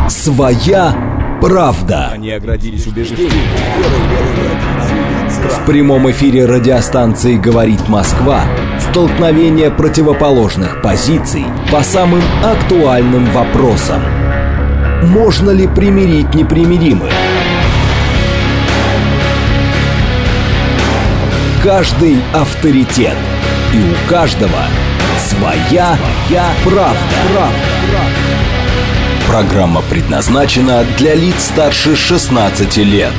Своя правда. Они оградились убеждением. В прямом эфире радиостанции «Говорит Москва» столкновение противоположных позиций по самым актуальным вопросам. Можно ли примирить непримиримых? Каждый авторитет, и у каждого своя правда. Программа предназначена для лиц старше 16 лет.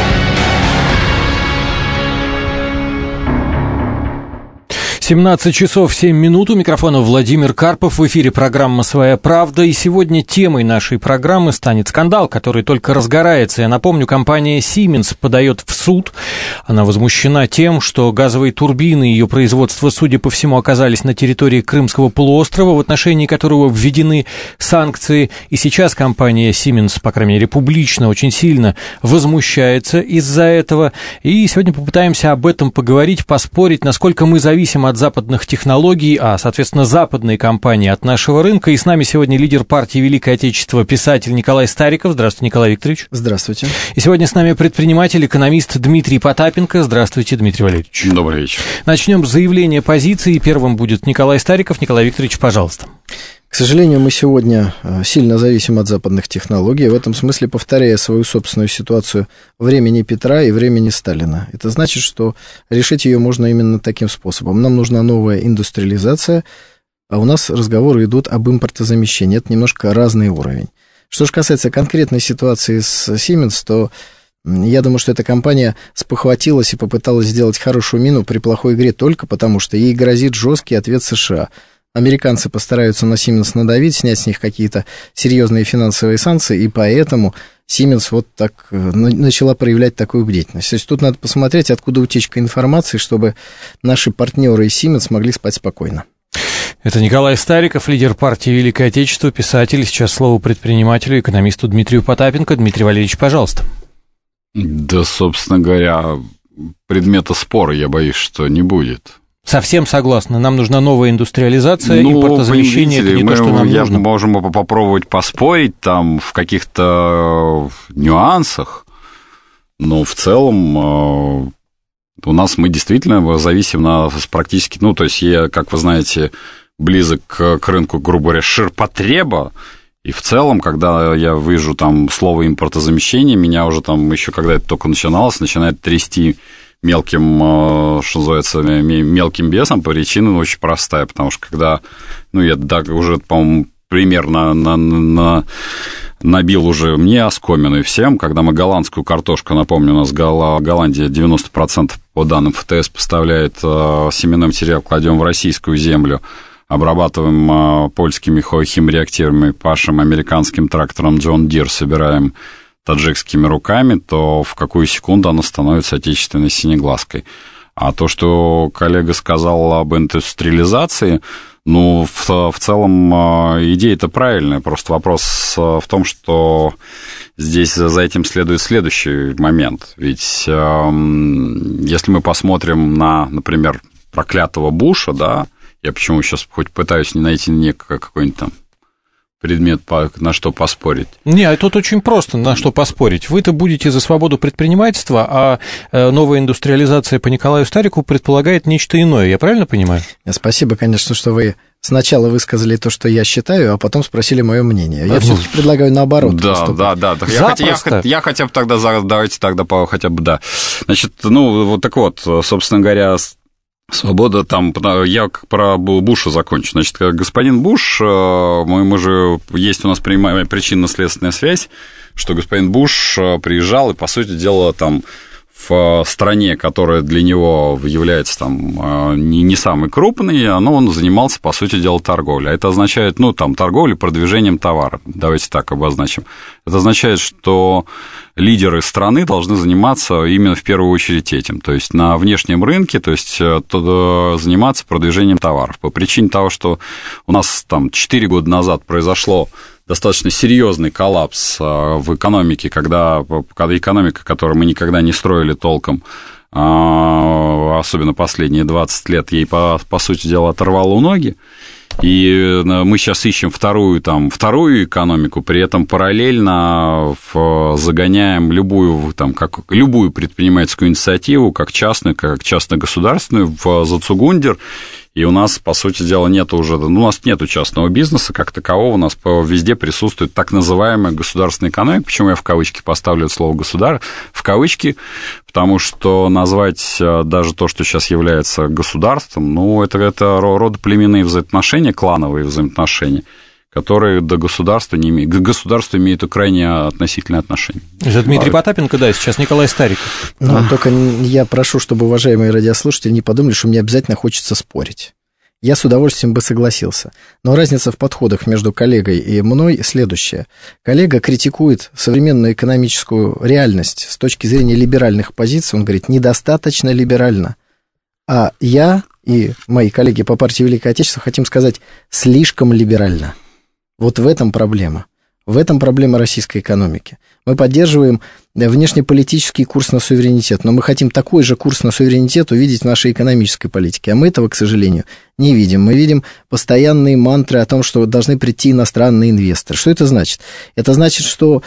17 часов 7 минут. У микрофона Владимир Карпов. В эфире программа «Своя правда». И сегодня темой нашей программы станет скандал, который только разгорается. Я напомню, компания Siemens подает в суд. Она возмущена тем, что газовые турбины ее производства, судя по всему, оказались на территории Крымского полуострова, в отношении которого введены санкции. И сейчас компания Siemens, по крайней мере, публично очень сильно возмущается из-за этого. И сегодня попытаемся об этом поговорить, поспорить, насколько мы зависим от западных технологий, а, соответственно, западные компании от нашего рынка. И с нами сегодня лидер партии «Великое Отечество», писатель Николай Стариков. Здравствуйте, Николай Викторович. Здравствуйте. И сегодня с нами предприниматель, экономист Дмитрий Потапенко. Здравствуйте, Дмитрий Валерьевич. Добрый вечер. Начнем с заявления позиции. Первым будет Николай Стариков. Николай Викторович, пожалуйста. К сожалению, мы сегодня сильно зависим от западных технологий. В этом смысле, повторяя свою собственную ситуацию времени Петра и времени Сталина. Это значит, что решить ее можно именно таким способом. Нам нужна новая индустриализация, а у нас разговоры идут об импортозамещении. Это немножко разный уровень. Что же касается конкретной ситуации с Siemens, то я думаю, что эта компания спохватилась и попыталась сделать хорошую мину при плохой игре только потому, что ей грозит жесткий ответ США. Американцы постараются на Siemens надавить, снять с них какие-то серьезные финансовые санкции, и поэтому Siemens вот так начала проявлять такую бдительность. То есть тут надо посмотреть, откуда утечка информации, чтобы наши партнеры из Siemens могли спать спокойно. Это Николай Стариков, лидер партии «Великое Отечество», писатель. Сейчас слово предпринимателю, экономисту Дмитрию Потапенко. Дмитрий Валерьевич, пожалуйста. Да, собственно говоря, предмета спора, я боюсь, что не будет. Совсем согласна. Нам нужна новая индустриализация, импортозамещение, это не то, что нам нужно. Мы можем попробовать поспорить там в каких-то нюансах, но в целом у нас мы действительно зависим практически, то есть я, как вы знаете, близок к рынку, грубо говоря, ширпотреба, и в целом, когда я вижу там слово импортозамещение, меня уже там еще, когда это только начиналось, начинает трясти мелким, что называется, мелким бесом, причина очень простая, потому что когда, я уже, по-моему, примерно набил уже мне оскомину и всем, когда мы голландскую картошку, напомню, у нас Голландия 90% по данным ФТС поставляет семенной материал, кладем в российскую землю, обрабатываем польскими химреактивами, пашем американским трактором John Deere, собираем таджикскими руками, то в какую секунду она становится отечественной синеглазкой. А то, что коллега сказал об индустриализации, в целом идея-то правильная, просто вопрос в том, что здесь за этим следует следующий момент. Ведь если мы посмотрим на, например, проклятого Буша, да, я почему сейчас хоть пытаюсь не найти какой-нибудь там предмет, на что поспорить. Не, тут очень просто, на что поспорить. Вы-то будете за свободу предпринимательства, а новая индустриализация по Николаю Старикову предполагает нечто иное. Я правильно понимаю? Спасибо, конечно, что вы сначала высказали то, что я считаю, а потом спросили мое мнение. Я все-таки предлагаю наоборот. Да. Я хотя бы тогда, давайте тогда хотя бы, да. Значит, собственно говоря, свобода там, я про Буша закончу. Значит, господин Буш, мы же, есть у нас причинно-следственная связь, что господин Буш приезжал и, по сути дела, там в стране, которая для него является там не самой крупной, он занимался, по сути дела, торговлей. А это означает, торговлей, продвижением товара. Давайте так обозначим. Это означает, что лидеры страны должны заниматься именно в первую очередь этим, то есть на внешнем рынке, то есть заниматься продвижением товаров. По причине того, что у нас там 4 года назад произошло достаточно серьезный коллапс в экономике, когда экономика, которую мы никогда не строили толком, особенно последние 20 лет, ей, по сути дела, оторвало ноги. И мы сейчас ищем вторую экономику, при этом параллельно загоняем любую предпринимательскую инициативу, как частную, как частно-государственную, в зацугундер. И у нас, по сути дела, у нас нету частного бизнеса как такового, у нас везде присутствует так называемая государственная экономика. Почему я в кавычки поставлю это слово в кавычки? Потому что назвать даже то, что сейчас является государством, это родоплеменные взаимоотношения, клановые взаимоотношения, которые к государству имеют крайне относительное отношение. Это Дмитрий Потапенко, сейчас Николай Стариков. Только я прошу, чтобы уважаемые радиослушатели не подумали, что мне обязательно хочется спорить. Я с удовольствием бы согласился. Но разница в подходах между коллегой и мной следующая. Коллега критикует современную экономическую реальность с точки зрения либеральных позиций. Он говорит, недостаточно либерально. А я и мои коллеги по партии Великое Отечество хотим сказать, слишком либерально. Вот в этом проблема. В этом проблема российской экономики. Мы поддерживаем внешнеполитический курс на суверенитет, но мы хотим такой же курс на суверенитет увидеть в нашей экономической политике. А мы этого, к сожалению, не видим. Мы видим постоянные мантры о том, что должны прийти иностранные инвесторы. Что это значит? Это значит, что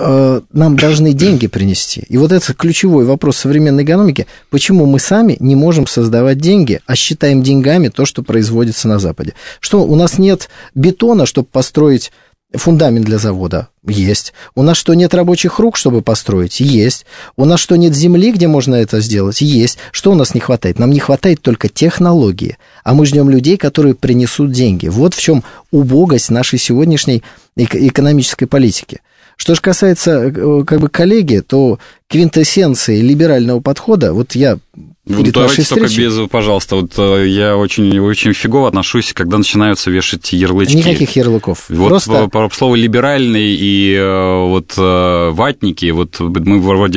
нам должны деньги принести. И вот это ключевой вопрос современной экономики. Почему мы сами не можем создавать деньги, а считаем деньгами то, что производится на Западе? Что у нас нет бетона, чтобы построить фундамент для завода? Есть. У нас что, нет рабочих рук, чтобы построить? Есть. У нас что, нет земли, где можно это сделать? Есть. Что у нас не хватает? Нам не хватает только технологии, а мы ждем людей, которые принесут деньги. Вот в чем убогость нашей сегодняшней экономической политики. Что же касается коллеги, то квинтэссенцией либерального подхода, я перед нашей встречей... пожалуйста, я очень фигово отношусь, когда начинаются вешать ярлычки. Никаких ярлыков. Просто... Слово «либеральный» и «ватники», мы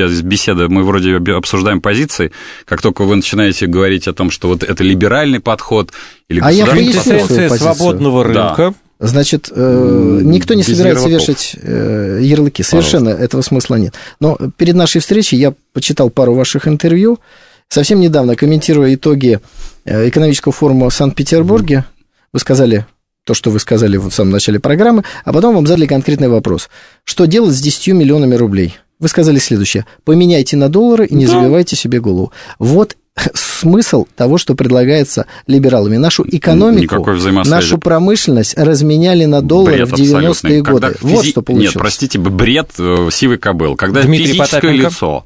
вроде обсуждаем позиции, как только вы начинаете говорить о том, что это либеральный подход или государственный подход. Квинтэссенция свободного рынка. Да. Значит, никто не собирается вешать ярлыки. Совершенно этого смысла нет. Но перед нашей встречей я почитал пару ваших интервью. Совсем недавно, комментируя итоги экономического форума в Санкт-Петербурге, вы сказали то, что вы сказали в самом начале программы, а потом вам задали конкретный вопрос. Что делать с 10 миллионами рублей? Вы сказали следующее. Поменяйте на доллары и не забивайте себе голову. Вот смысл того, что предлагается либералами. Нашу экономику, нашу промышленность разменяли на доллары в 90-е годы. Вот что получилось. Нет, простите, бред сивой кобылы. Когда физическое лицо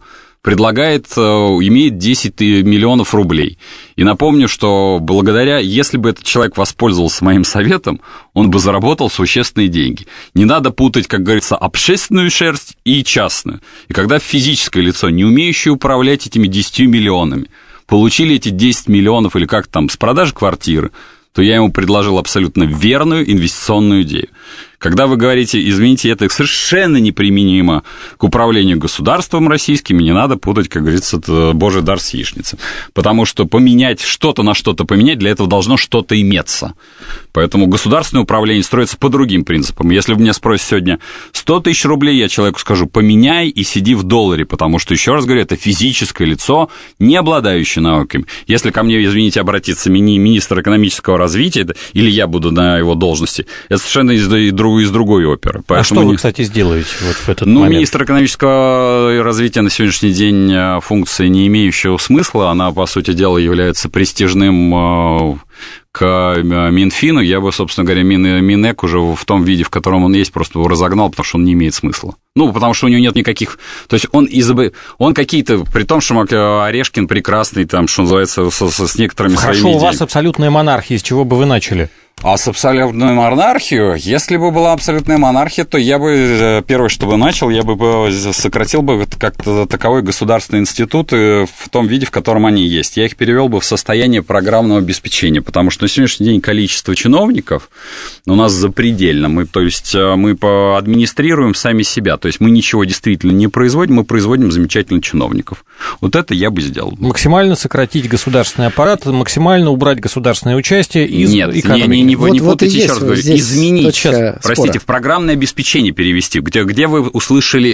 имеет 10 миллионов рублей. И напомню, что если бы этот человек воспользовался моим советом, он бы заработал существенные деньги. Не надо путать, как говорится, общественную шерсть и частную. И когда физическое лицо, не умеющее управлять этими 10 миллионами, получили эти 10 миллионов или как там с продажи квартиры, то я ему предложил абсолютно верную инвестиционную идею. Когда вы говорите, извините, это совершенно неприменимо к управлению государством российским, не надо путать, как говорится, это божий дар с яичницей. Потому что поменять что-то на что-то поменять, для этого должно что-то иметься. Поэтому государственное управление строится по другим принципам. Если вы меня спросите сегодня 100 тысяч рублей, я человеку скажу, поменяй и сиди в долларе, потому что, еще раз говорю, это физическое лицо, не обладающее науками. Если ко мне, извините, обратится министр экономического развития, или я буду на его должности, это совершенно из другой оперы. Поэтому что вы, кстати, сделаете в этот момент? Министр экономического развития на сегодняшний день функция, не имеющего смысла, она, по сути дела, является престижным к Минфину. Я бы, собственно говоря, Минэк уже в том виде, в котором он есть, просто его разогнал, потому что он не имеет смысла. Потому что у него нет никаких... То есть он какие-то... При том, что Орешкин прекрасный, там, что называется, с некоторыми своими идеями. Хорошо, у вас абсолютная монархия, с чего бы вы начали? А с абсолютной монархией, если бы была абсолютная монархия, то я бы, первое, что бы начал, я бы сократил бы как-то таковой государственные институты в том виде, в котором они есть. Я их перевел бы в состояние программного обеспечения, потому что на сегодняшний день количество чиновников у нас запредельно. Мы администрируем сами себя, то есть мы ничего действительно не производим, мы производим замечательных чиновников. Вот это я бы сделал. Максимально сократить государственный аппарат, максимально убрать государственное участие из экономики. Не путайте, еще раз говорю, изменить, в программное обеспечение перевести, где вы услышали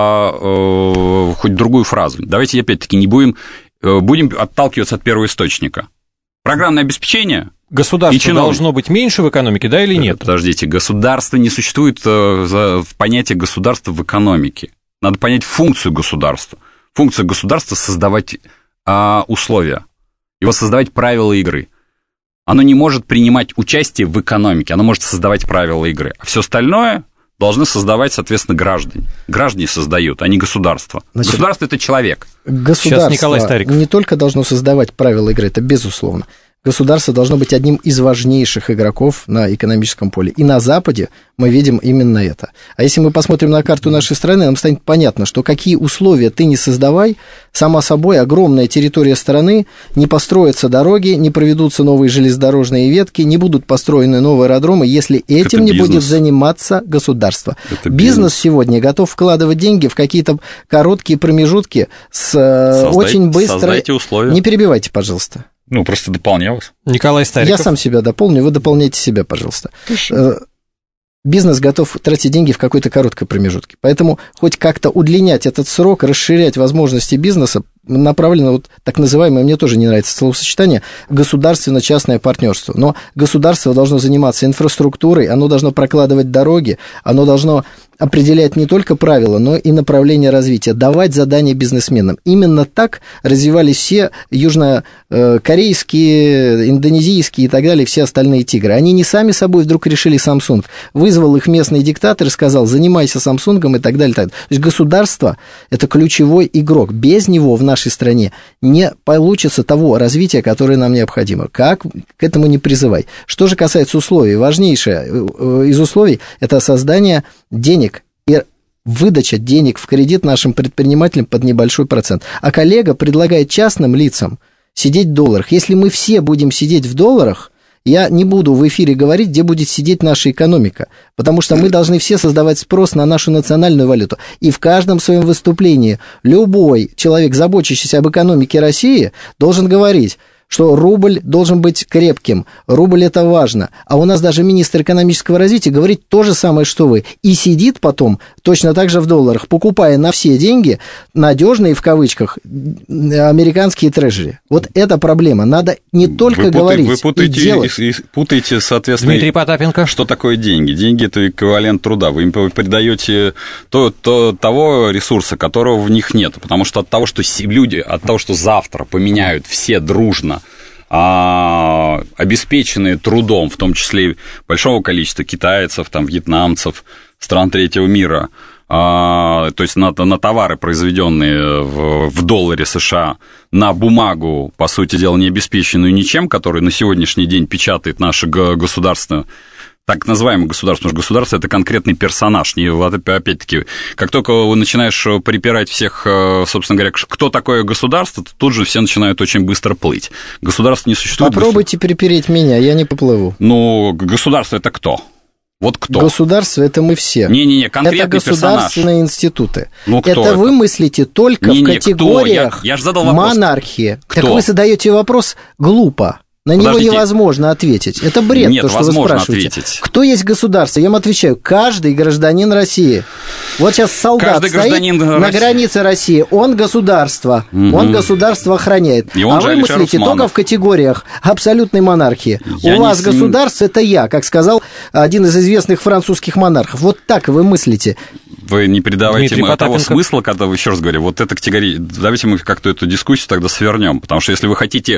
хоть другую фразу. Давайте опять-таки будем отталкиваться от первоисточника. Программное обеспечение государство должно быть меньше в экономике, да или нет? Подождите, государство не существует в понятии государства в экономике. Надо понять функцию государства. Функция государства – создавать условия, его создавать правила игры. Оно не может принимать участие в экономике, оно может создавать правила игры. А все остальное должны создавать, соответственно, граждане. Граждане создают, а не государство. Значит, государство – это человек. Государство не только должно создавать правила игры, это безусловно. Государство должно быть одним из важнейших игроков на экономическом поле. И на Западе мы видим именно это. А если мы посмотрим на карту нашей страны, нам станет понятно, что какие условия ты не создавай, само собой огромная территория страны, не построятся дороги, не проведутся новые железнодорожные ветки, не будут построены новые аэродромы, если этим не будет заниматься государство. Бизнес сегодня готов вкладывать деньги в какие-то короткие промежутки с очень быстро... Создайте условия. Не перебивайте, пожалуйста. Ну, просто дополнял вас. Николай Стариков. Я сам себя дополню, вы дополняйте себя, пожалуйста. Бизнес готов тратить деньги в какой-то короткой промежутке. Поэтому хоть как-то удлинять этот срок, расширять возможности бизнеса, направлено вот так называемое, мне тоже не нравится словосочетание, государственно-частное партнерство. Но государство должно заниматься инфраструктурой, оно должно прокладывать дороги, оно должно определять не только правила, но и направление развития, давать задания бизнесменам. Именно так развивались все южнокорейские, индонезийские и так далее, все остальные тигры. Они не сами собой вдруг решили Samsung. Вызвал их местный диктатор и сказал, занимайся Samsung и так далее. То есть государство – это ключевой игрок. Без него в нашей стране не получится того развития, которое нам необходимо. Как к этому не призывай. Что же касается условий, важнейшее из условий – это создание денег и выдача денег в кредит нашим предпринимателям под небольшой процент. А коллега предлагает частным лицам сидеть в долларах. Если мы все будем сидеть в долларах, я не буду в эфире говорить, где будет сидеть наша экономика, потому что мы должны все создавать спрос на нашу национальную валюту. И в каждом своем выступлении любой человек, заботящийся об экономике России, должен говорить, что рубль должен быть крепким, рубль это важно. А у нас даже министр экономического развития говорит то же самое, что вы. И сидит потом точно так же в долларах, покупая на все деньги надежные, в кавычках, американские трежери. Вот это проблема. Надо не только говорить, вы и делать. путаете, соответственно, Дмитрий Потапенко. Что такое деньги? Деньги – это эквивалент труда. Вы им придаете того ресурса, которого в них нет. Потому что от того, что люди, от того, что завтра поменяют все дружно обеспеченные трудом, в том числе большого количества китайцев, там, вьетнамцев, стран третьего мира, то есть на товары, произведенные в долларе США, на бумагу, по сути дела, не обеспеченную ничем, которую на сегодняшний день печатает наше государство, так называемое государство, потому что государство – это конкретный персонаж. И опять-таки, как только вы начинаешь припирать всех, собственно говоря, кто такое государство, то тут же все начинают очень быстро плыть. Государство не существует. Попробуйте перепереть меня, я не поплыву. Ну, государство – это кто? Вот кто? Государство – это мы все. Не-не-не, конкретный персонаж. Это государственные институты. Ну, кто это вы мыслите только в категориях я же задал вопрос. Монархии. Кто? Так вы задаете вопрос глупо. На него невозможно ответить. Это бред, Нет, то, что вы спрашиваете. Ответить. Кто есть государство? Я вам отвечаю, каждый гражданин России. Вот сейчас солдат стоит на границе России, он государство, он государство охраняет. А вы мыслите только в категориях абсолютной монархии. У вас государство – это я, как сказал один из известных французских монархов. Вот так вы мыслите. Вы не придавайте того смысла, когда вы, еще раз говорю, вот эта категория, давайте мы как-то эту дискуссию тогда свернем, потому что если вы хотите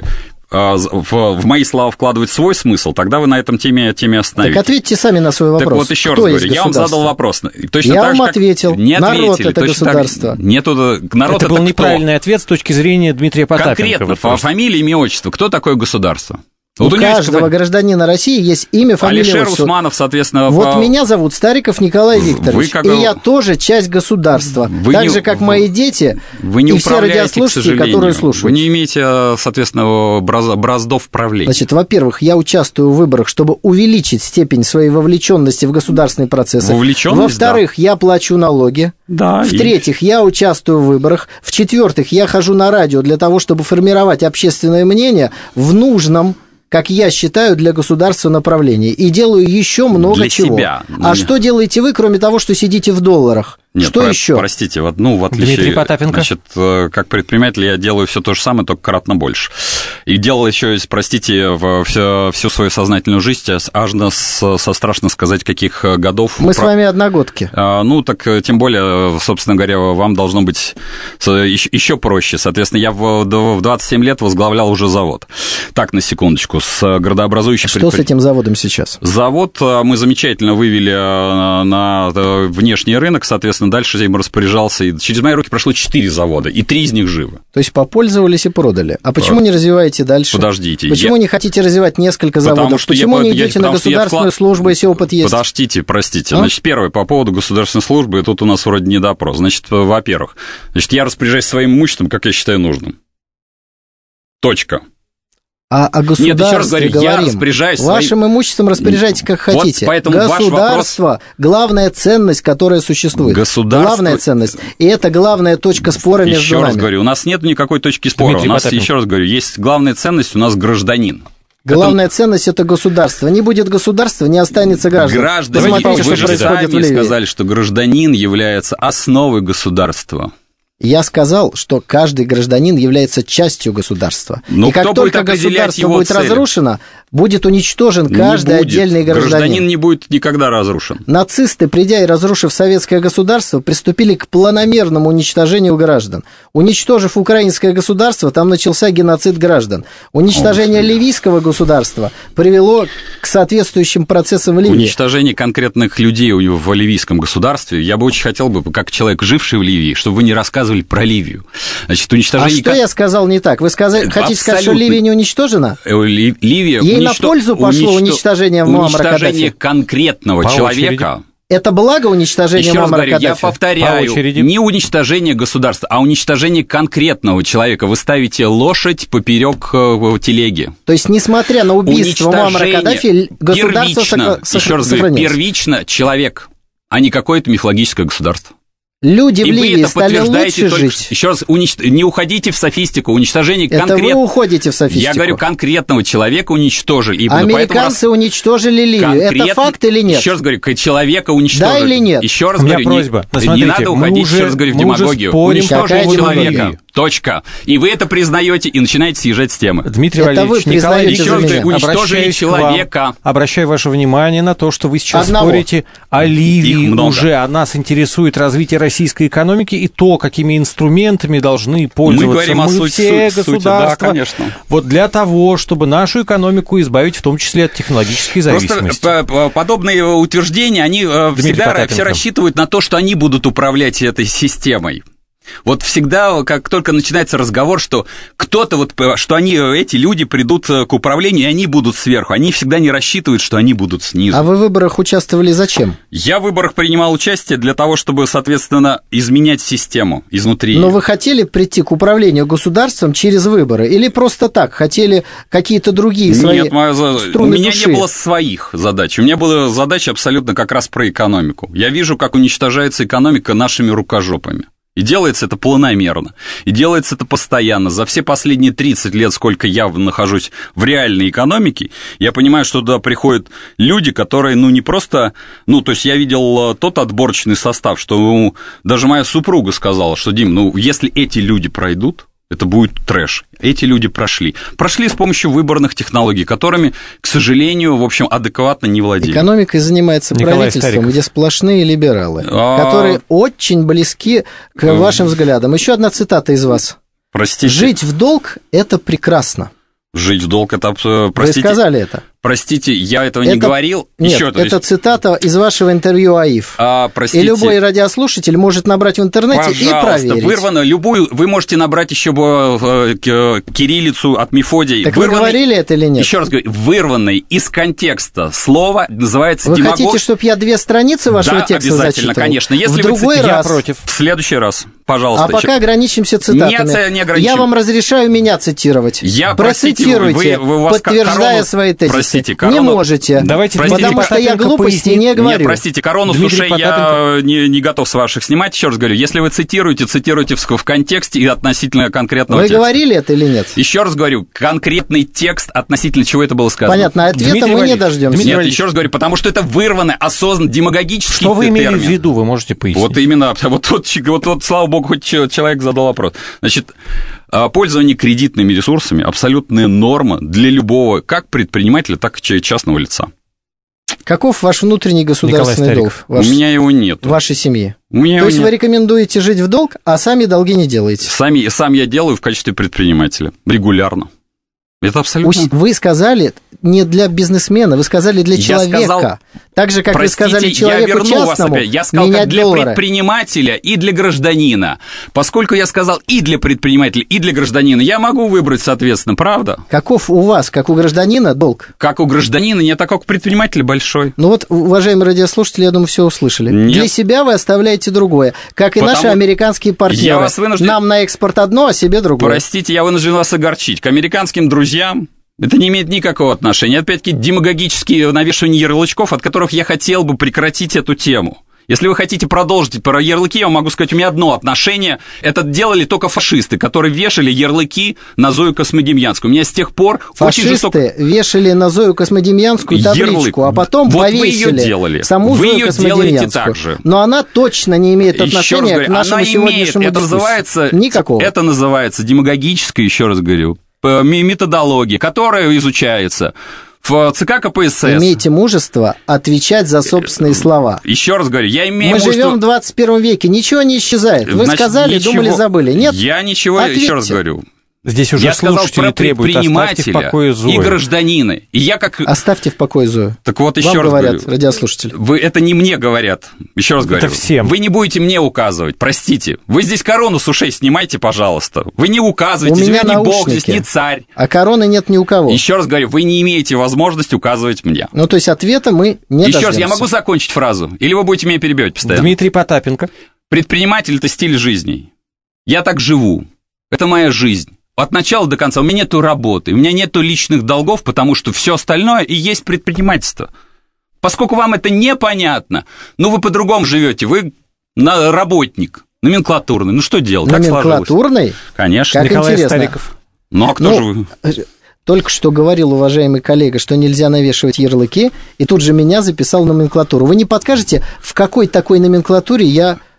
в мои слова вкладывать свой смысл, тогда вы на этом теме остановитесь. Так ответьте сами на свой вопрос. Так вот еще раз говорю, я вам задал вопрос. Я вам ответил. Народ – это государство. Это был неправильный ответ с точки зрения Дмитрия Потапенко. Конкретно, по фамилии, имя, отчество. Кто такое государство? У каждого гражданина России есть имя, фамилия, Алишер Усманов, соответственно... Вот меня зовут Стариков Николай Викторович, и я тоже часть государства, так же, как мои дети и все радиослушатели, которые слушают. Вы не имеете, соответственно, браздов правления. Значит, во-первых, я участвую в выборах, чтобы увеличить степень своей вовлеченности в государственные процессы. Во-вторых, я плачу налоги. В-третьих, я участвую в выборах. В-четвертых, я хожу на радио для того, чтобы формировать общественное мнение в нужном, как я считаю, для государства направлении. И делаю еще много чего. А что делаете вы, кроме того, что сидите в долларах? Нет, что еще? Простите, в отличие... Дмитрий Потапенко. Значит, как предприниматель я делаю все то же самое, только кратно больше. И делал еще, простите, всю свою сознательную жизнь, аж со страшно сказать, каких годов... Мы с вами одногодки. Так тем более, собственно говоря, вам должно быть еще проще. Соответственно, я в 27 лет возглавлял уже завод. Так, на секундочку, с градообразующим... Что с этим заводом сейчас? Завод мы замечательно вывели на внешний рынок, соответственно, дальше я им распоряжался, и через мои руки прошло 4 завода, и 3 из них живы. То есть попользовались и продали. А почему не развиваете дальше? Подождите. Почему не хотите развивать несколько заводов? Почему не идете на государственную службу, если опыт есть? Подождите, простите. Значит, первое, по поводу государственной службы, тут у нас вроде не допрос. Значит, во-первых, я распоряжаюсь своим имуществом, как я считаю нужным. Точка. А о государстве Нет, еще раз говорю, говорим. я распоряжаюсь Вашим имуществом распоряжайтесь как хотите. Поэтому государство, ваш вопрос... главная ценность, которая существует. Главная ценность. И это главная точка спора между нами. Еще раз говорю, у нас нет никакой точки спора. У нас, еще раз говорю, есть главная ценность, у нас гражданин. Главная ценность – это государство. Не будет государства, не останется граждан. Граждане, вы же сами сказали, что гражданин является основой государства. Я сказал, что каждый гражданин является частью государства. И как только государство будет разрушено, будет уничтожен каждый отдельный гражданин. Гражданин не будет никогда разрушен. Нацисты, придя и разрушив советское государство, приступили к планомерному уничтожению граждан. Уничтожив украинское государство, там начался геноцид граждан. Уничтожение ливийского государства привело к соответствующим процессам в Ливии. Уничтожение конкретных людей в ливийском государстве, я бы очень хотел бы, как человек, живший в Ливии, чтобы вы не рассказывали про Ливию. Значит, уничтожение... А что я сказал не так? Вы хотите сказать, что Ливия не уничтожена? Ливия... Ей на пользу пошло уничтожение Муаммара Каддафи? Уничтожение конкретного человека... Это благо уничтожения Муаммара Каддафи? Я повторяю, не уничтожение государства, а уничтожение конкретного человека. Вы ставите лошадь поперек телеги. То есть, несмотря на убийство Муаммара Каддафи, государство сохранилось. Первично человек, а не какое-то мифологическое государство. Люди в Ливии стали лучше жить. Еще раз, не уходите в софистику, уничтожение конкретного... Это вы уходите в софистику. Я говорю, конкретного человека уничтожили. Американцы уничтожили Ливию. Это факт или нет? Еще раз говорю, человека уничтожили. Да или нет? Еще раз говорю, просьба. Не надо уходить, еще раз говорю, в демагогию. Уничтожили человека. Точка. И вы это признаете и начинаете съезжать с темы. Дмитрий Валерьевич, Николай, еще раз говорю, уничтожили человека. Обращаю ваше внимание на то, что вы сейчас спорите о Ливии уже. А нас интересует развитие российской экономики и то, какими инструментами должны пользоваться мы все государства. Да, конечно. Вот для того, чтобы нашу экономику избавить, в том числе от технологической зависимости. Просто подобные утверждения, они всегда все рассчитывают на то, что они будут управлять этой системой. Вот всегда, как только начинается разговор, что кто-то, что эти люди придут к управлению, и они будут сверху, они всегда не рассчитывают, что они будут снизу. А вы в выборах участвовали зачем? Я в выборах принимал участие для того, чтобы, соответственно, изменять систему изнутри. Но вы хотели прийти к управлению государством через выборы? Или просто так, хотели какие-то другие свои у меня не было своих задач. У меня была задача абсолютно как раз про экономику. Я вижу, как уничтожается экономика нашими рукожопами. И делается это планомерно, и делается это постоянно. За все последние 30 лет, сколько я нахожусь в реальной экономике, я понимаю, что туда приходят люди, которые, не просто... то есть я видел тот отборочный состав, что даже моя супруга сказала, что, Дим, если эти люди пройдут, это будет трэш. Эти люди прошли. Прошли с помощью выборных технологий, которыми, к сожалению, в общем, адекватно не владеют. Экономикой занимается правительством, где сплошные либералы, которые очень близки к вашим взглядам. Еще одна цитата из вас. Простите. «Жить в долг – это прекрасно». Жить в долг – это... Простите, вы сказали это. Простите, я этого не говорил. Нет, это цитата из вашего интервью АИФ. Простите. И любой радиослушатель может набрать в интернете и проверить. Вы можете набрать еще кириллицу от Мефодия. Так вы говорили это или нет? Еще раз говорю, вырванное из контекста слово называется Вы хотите, чтобы я 2 страницы вашего текста обязательно, зачитывал? конечно. Если в другой раз. В следующий раз. пожалуйста. А пока ограничимся цитатами. Не ограничим. Я вам разрешаю меня цитировать. Процитируйте, подтверждая свои тезисы. Простите, не можете. Давайте, потому что я глупости не говорю. Нет, простите, корону с ушей я не готов с ваших снимать. Еще раз говорю, если вы цитируете в контексте и относительно конкретного текста. Вы говорили это или нет? Еще раз говорю, конкретный текст, относительно чего это было сказано. Понятно, ответа мы не дождемся. Нет, еще раз говорю, потому что это вырвано, осознанно, демагогический термин. Что вы имели в виду, вы можете пояснить? Вот именно, вот, слава богу, хоть человек задал вопрос. Значит, пользование кредитными ресурсами – абсолютная норма для любого, как предпринимателя, так и частного лица. Каков ваш внутренний государственный долг? У меня его нет. Вашей семьи? То есть вы рекомендуете жить в долг, а сами долги не делаете? Сам я делаю в качестве предпринимателя. Регулярно. Это абсолютно... Вы сказали не для бизнесмена, вы сказали для человека. Так же, как вы сказали человеку частному, я сказал, как для предпринимателя и для гражданина. Поскольку я сказал и для предпринимателя, и для гражданина, я могу выбрать, соответственно, правда? Каков у вас, как у гражданина, долг? Как у гражданина, нет, а как у предпринимателя большой. Ну вот, уважаемые радиослушатели, я думаю, все услышали. Нет. Для себя вы оставляете другое, как и наши американские партнеры. Нам на экспорт одно, а себе другое. Простите, я вынужден вас огорчить. К американским друзьям это не имеет никакого отношения. Опять-таки демагогические навешивания ярлычков, от которых я хотел бы прекратить эту тему. Если вы хотите продолжить про ярлыки, я могу сказать, у меня одно отношение. Это делали только фашисты, которые вешали ярлыки на Зою Космодемьянскую. У меня с тех пор очень жестоко... Фашисты вешали на Зою Космодемьянскую табличку, а потом вот повесили саму Зою Космодемьянскую. Но она точно не имеет отношения к нашему сегодняшнему дискуссию. Никакого. Это называется демагогическая, еще раз говорю, методология, которая изучается в ЦК КПСС. Имейте мужество отвечать за собственные слова. Еще раз говорю, я имею мужество... Мы живем в 21 веке, ничего не исчезает. Вы сказали, ничего... думали, забыли. Нет? Я ничего, ответьте. Еще раз говорю. Здесь уже слушатели требуют, оставьте в покое Зою. И гражданина. И я как... Оставьте в покое Зою. Так вот, еще Вам раз говорят, говорю. Радиослушатели. Это не мне говорят. Еще раз говорю. Это всем. Вы не будете мне указывать, простите. Вы здесь корону с ушей снимайте, пожалуйста. Вы не указываете, у меня вы не бог, здесь не царь. А короны нет ни у кого. Еще раз говорю, вы не имеете возможности указывать мне. Ну, то есть ответа мы не дождемся. Еще раз, я могу закончить фразу? Или вы будете меня перебивать постоянно? Дмитрий Потапенко. Предприниматель – это стиль жизни. Я так живу. Это моя жизнь. От начала до конца. У меня нету работы, у меня нету личных долгов, потому что все остальное и есть предпринимательство. Поскольку вам это непонятно, вы по-другому живете, вы работник, номенклатурный. Ну что делать? Номенклатурный? Конечно. Как Николай интересно. Стариков. Ну а кто же вы? Только что говорил уважаемый коллега, что нельзя навешивать ярлыки, и тут же меня записал в номенклатуру. Вы не подскажете, в какой такой номенклатуре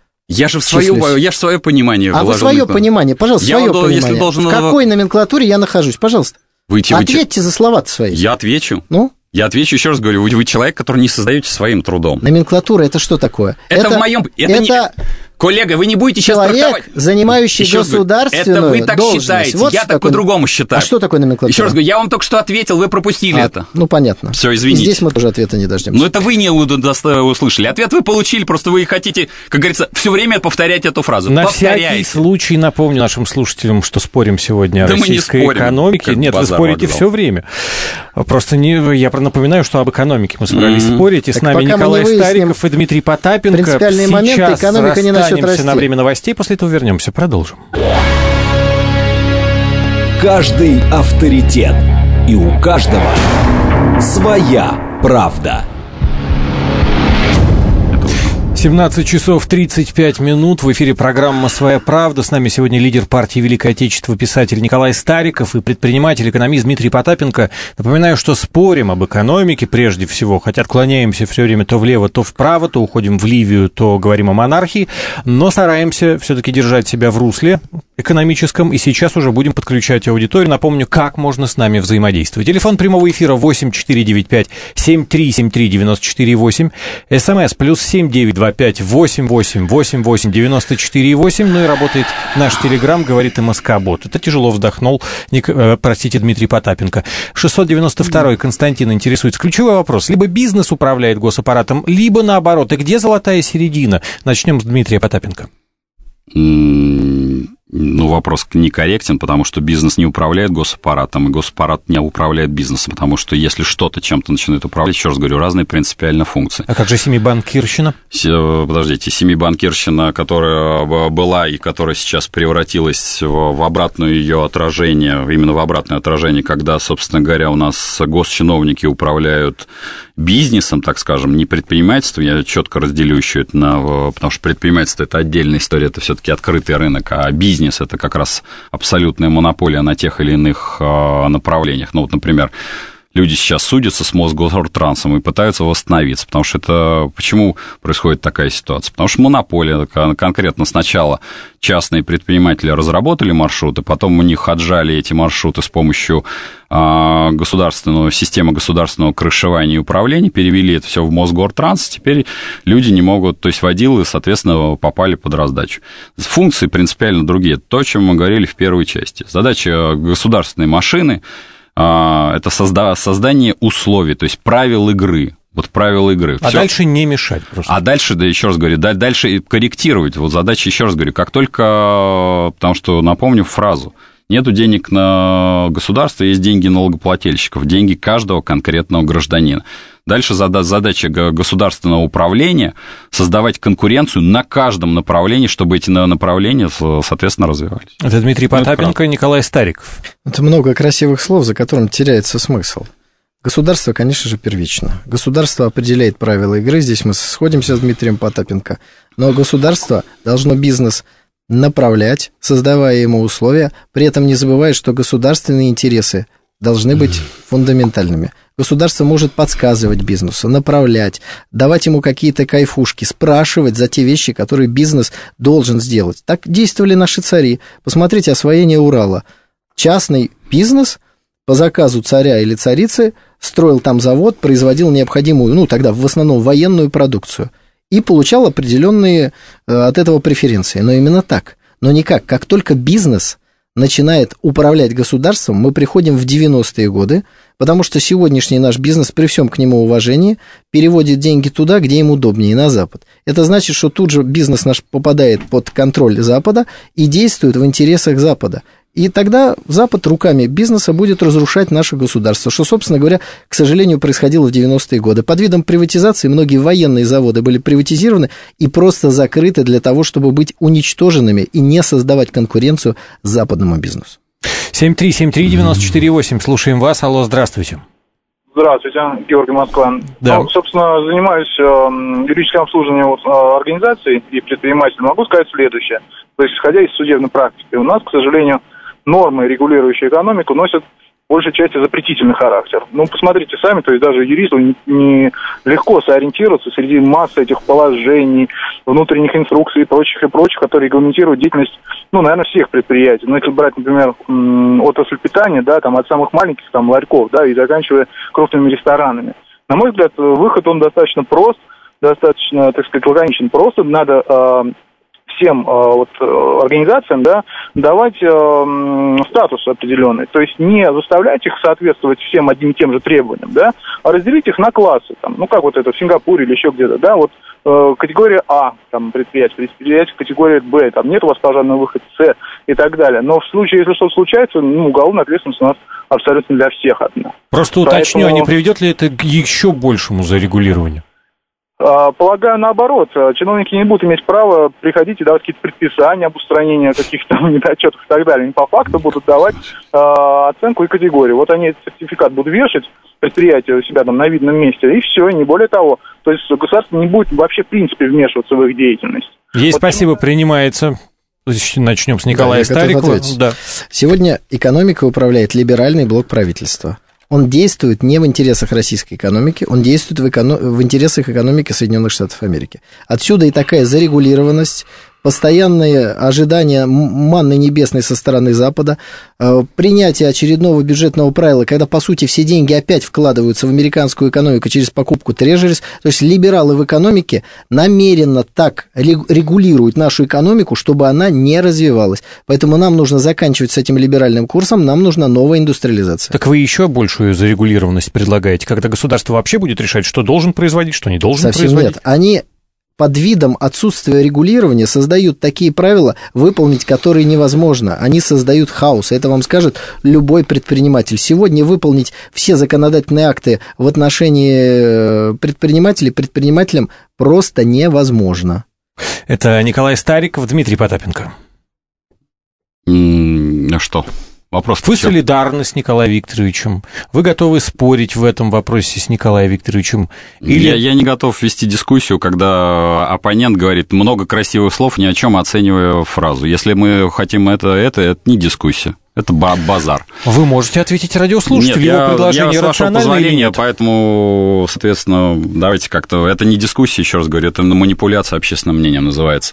Я же свое понимание вложил. А вы свое понимание, пожалуйста, свое понимание. В какой номенклатуре я нахожусь, пожалуйста? Ответьте за слова-то свои. Я отвечу. Ну? Я отвечу, еще раз говорю, вы человек, который не создаете своим трудом. Номенклатура – это что такое? Это в моем... Коллега, вы не будете сейчас трактовать... Человек, занимающий государственную должность. Это вы так считаете, вот я так по-другому считаю. А что такое номенклатура? Еще раз говорю, я вам только что ответил, вы пропустили это. Ну, понятно. Все, извините. Здесь мы тоже ответа не дождемся. Но это вы не услышали. Ответ вы получили, просто вы хотите, как говорится, все время повторять эту фразу. На всякий случай напомню нашим слушателям, что спорим сегодня о российской экономике. Нет, вы спорите все время. Просто я напоминаю, что об экономике мы собрались спорить. И с нами Николай Стариков и Дмитрий Потапенко. Принципиальные моменты, экономика не начнет расти. На время новостей, после этого вернемся, продолжим. Каждый авторитет, и у каждого своя правда. 17 часов 35 минут. В эфире программа «Своя правда». С нами сегодня лидер партии «Великое Отечество», писатель Николай Стариков и предприниматель, экономист Дмитрий Потапенко. Напоминаю, что спорим об экономике прежде всего, хотя отклоняемся все время то влево, то вправо, то уходим в Ливию, то говорим о монархии, но стараемся все-таки держать себя в русле экономическом, и сейчас уже будем подключать аудиторию. Напомню, как можно с нами взаимодействовать. Телефон прямого эфира 8495-7373-94-8, СМС +7 925 88 94 8. Ну и работает наш телеграм, говорит МСК-бот. Это тяжело вздохнул, Дмитрий Потапенко. 692-й Константин интересуется. Ключевой вопрос. Либо бизнес управляет госаппаратом, либо наоборот. И где золотая середина? Начнем с Дмитрия Потапенко. вопрос некорректен, потому что бизнес не управляет госаппаратом, и госаппарат не управляет бизнесом, потому что если что-то чем-то начинает управлять, еще раз говорю, разные принципиально функции. А как же семибанкирщина? Подождите, семибанкирщина, которая была и которая сейчас превратилась в обратное ее отражение, именно в обратное отражение, когда, собственно говоря, у нас госчиновники управляют бизнесом, так скажем, не предпринимательством, я четко разделю еще это потому что предпринимательство – это отдельная история, это все-таки открытый рынок, а бизнес – это как раз абсолютная монополия на тех или иных направлениях. Ну, вот, например, люди сейчас судятся с Мосгортрансом и пытаются восстановиться, потому что это... Почему происходит такая ситуация? Потому что монополия, конкретно сначала частные предприниматели разработали маршруты, потом у них отжали эти маршруты с помощью системы государственного крышевания и управления, перевели это все в Мосгортранс, теперь люди не могут, то есть водилы, соответственно, попали под раздачу. Функции принципиально другие. То, о чем мы говорили в первой части. Задача государственной машины – это создание условий, то есть правил игры. Вот правила игры. А всё. Дальше не мешать просто. А дальше, да, еще раз говорю, дальше корректировать. Вот задача, еще раз говорю, как только, потому что напомню фразу, нету денег на государство, есть деньги налогоплательщиков, деньги каждого конкретного гражданина. Дальше задача государственного управления создавать конкуренцию на каждом направлении, чтобы эти направления, соответственно, развивались. Это Дмитрий Потапенко и Николай Стариков. Это много красивых слов, за которым теряется смысл. Государство, конечно же, первично. Государство определяет правила игры, здесь мы сходимся с Дмитрием Потапенко, но государство должно бизнес направлять, создавая ему условия, при этом не забывая, что государственные интересы должны быть фундаментальными. Государство может подсказывать бизнесу, направлять, давать ему какие-то кайфушки, спрашивать за те вещи, которые бизнес должен сделать. Так действовали наши цари. Посмотрите освоение Урала. Частный бизнес по заказу царя или царицы строил там завод, производил необходимую, тогда в основном военную продукцию, и получал определенные от этого преференции. Но именно так. Но никак. Как только бизнес начинает управлять государством, мы приходим в 90-е годы, потому что сегодняшний наш бизнес, при всем к нему уважении, переводит деньги туда, где им удобнее, на Запад. Это значит, что тут же бизнес наш попадает под контроль Запада и действует в интересах Запада. И тогда Запад руками бизнеса будет разрушать наше государство, что, собственно говоря, к сожалению, происходило в 90-е годы. Под видом приватизации многие военные заводы были приватизированы и просто закрыты для того, чтобы быть уничтоженными и не создавать конкуренцию западному бизнесу. 7373948, слушаем вас. Алло, здравствуйте. Здравствуйте, Георгий, Москва. Да. Собственно, занимаюсь юридическим обслуживанием организаций и предпринимателей. Могу сказать следующее. То есть, исходя из судебной практики, у нас, к сожалению, нормы, регулирующие экономику, носят в большей части запретительный характер. Посмотрите сами, то есть даже юристу не легко сориентироваться среди массы этих положений, внутренних инструкций и прочих, которые регламентируют деятельность, наверное, всех предприятий. Если брать, например, отрасль питания, да, там, от самых маленьких там, ларьков, да, и заканчивая крупными ресторанами. На мой взгляд, выход, он достаточно прост, достаточно, так сказать, лаконичен. Просто надо всем организациям, да, давать статус определенный, то есть не заставлять их соответствовать всем одним и тем же требованиям, да, а разделить их на классы, там, как вот это в Сингапуре или еще где-то, да, категория А, там, предприятие категория Б, там, нет у вас пожарного выхода, С и так далее, но в случае, если что-то случается, уголовная ответственность у нас абсолютно для всех одна. Просто уточню, а не приведет ли это к еще большему зарегулированию? Полагаю, наоборот, чиновники не будут иметь права приходить и давать какие-то предписания об устранении каких-то недочетов и так далее. Они по факту будут давать оценку и категорию. Вот они этот сертификат будут вешать, предприятие у себя там на видном месте, и все, не более того. То есть государство не будет вообще в принципе вмешиваться в их деятельность. Спасибо, принимается. Начнем с Николая Старикова. Да. Сегодня экономикой управляет либеральный блок правительства. Он действует не в интересах российской экономики, он действует в интересах экономики Соединенных Штатов Америки. Отсюда и такая зарегулированность, постоянные ожидания манны небесной со стороны Запада, принятие очередного бюджетного правила, когда, по сути, все деньги опять вкладываются в американскую экономику через покупку трежерис. То есть либералы в экономике намеренно так регулируют нашу экономику, чтобы она не развивалась. Поэтому нам нужно заканчивать с этим либеральным курсом, нам нужна новая индустриализация. Так вы еще большую зарегулированность предлагаете, когда государство вообще будет решать, что должен производить, что не должен Совсем производить? Нет, они под видом отсутствия регулирования создают такие правила, выполнить которые невозможно. Они создают хаос. Это вам скажет любой предприниматель. Сегодня выполнить все законодательные акты в отношении предпринимателям просто невозможно. Это Николай Стариков, Дмитрий Потапенко. Что? Вопрос. Вы солидарны с Николаем Викторовичем? Вы готовы спорить в этом вопросе с Николаем Викторовичем? Или... Я не готов вести дискуссию, когда оппонент говорит много красивых слов, ни о чем оценивая фразу. Если мы хотим это не дискуссия. Это базар. Вы можете ответить радиослушателю, его предложение я с вашего позволения, поэтому, соответственно, давайте как-то... Это не дискуссия, еще раз говорю, это манипуляция общественным мнением называется.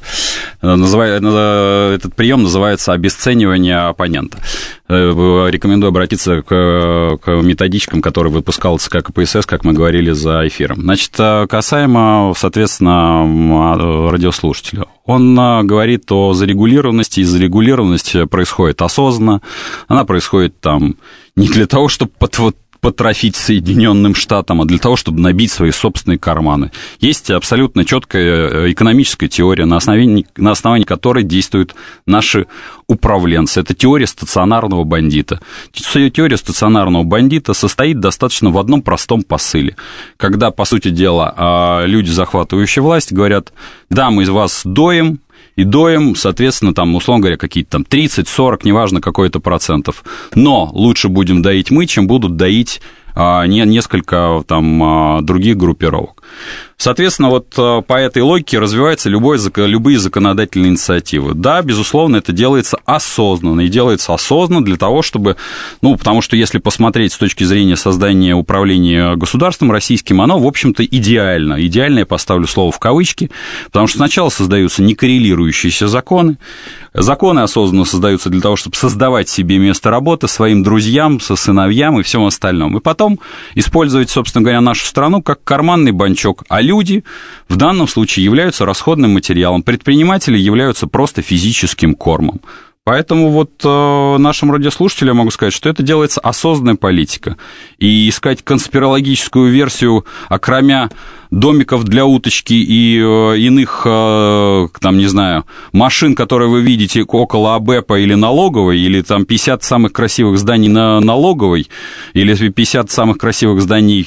Этот прием называется обесценивание оппонента. Рекомендую обратиться к методичкам, которые выпускал ЦК КПСС, как мы говорили за эфиром. Значит, касаемо, соответственно, радиослушателя. Он говорит о зарегулированности, и зарегулированность происходит осознанно. Она происходит там не для того, чтобы потрофить Соединенным Штатам, а для того, чтобы набить свои собственные карманы. Есть абсолютно четкая экономическая теория, на основании которой действуют наши управленцы. Это теория стационарного бандита. Теория стационарного бандита состоит достаточно в одном простом посыле. Когда, по сути дела, люди, захватывающие власть, говорят: да, мы из вас доим, и доим, соответственно, там, условно говоря, какие-то там 30, 40, неважно, какой-то процентов. Но лучше будем доить мы, чем будут доить несколько там других группировок. Соответственно, вот по этой логике развиваются любые законодательные инициативы. Да, безусловно, это делается осознанно, и делается осознанно для того, чтобы, потому что если посмотреть с точки зрения создания управления государством российским, оно, в общем-то, идеально. Идеально я поставлю слово в кавычки, потому что сначала создаются некоррелирующиеся законы. Законы осознанно создаются для того, чтобы создавать себе место работы своим друзьям, сыновьям и всем остальном. И потом использовать, собственно говоря, нашу страну как карманный банчок. А люди в данном случае являются расходным материалом. Предприниматели являются просто физическим кормом. Поэтому вот нашим радиослушателям могу сказать, что это делается осознанная политика. И искать конспирологическую версию, окромя домиков для уточки и иных, там, не знаю, машин, которые вы видите около АБЭПа или налоговой, или там 50 самых красивых зданий на налоговой, или 50 самых красивых зданий